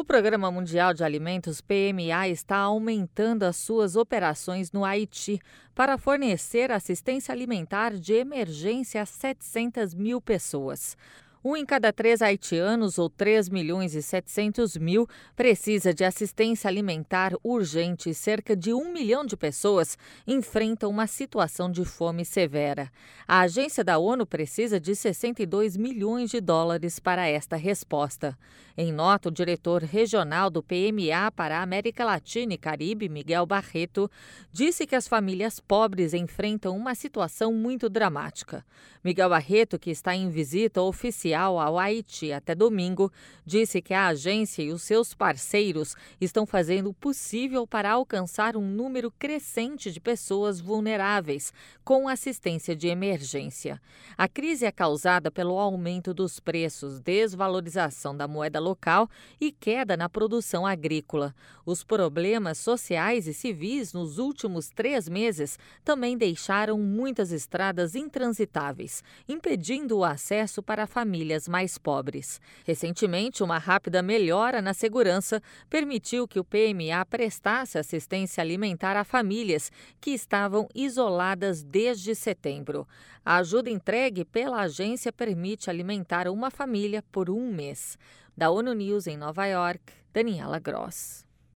O Programa Mundial de Alimentos, PMA, está aumentando as suas operações no Haiti para fornecer assistência alimentar de emergência a 700 mil pessoas. Um em cada 3 haitianos, ou 3.700.000, precisa de assistência alimentar urgente e cerca de 1 milhão de pessoas enfrentam uma situação de fome severa. A agência da ONU precisa de 62 milhões de dólares para esta resposta. Em nota, o diretor regional do PMA para a América Latina e Caribe, Miguel Barreto, disse que as famílias pobres enfrentam uma situação muito dramática. Miguel Barreto, que está em visita oficial ao Haiti até domingo, disse que a agência e os seus parceiros estão fazendo o possível para alcançar um número crescente de pessoas vulneráveis com assistência de emergência. A crise é causada pelo aumento dos preços, desvalorização da moeda local e queda na produção agrícola. Os problemas sociais e civis nos últimos 3 meses também deixaram muitas estradas intransitáveis, impedindo o acesso para famílias mais pobres. Recentemente, uma rápida melhora na segurança permitiu que o PMA prestasse assistência alimentar a famílias que estavam isoladas desde setembro. A ajuda entregue pela agência permite alimentar uma família por 1 mês. Da ONU News em Nova York, Daniela Gross.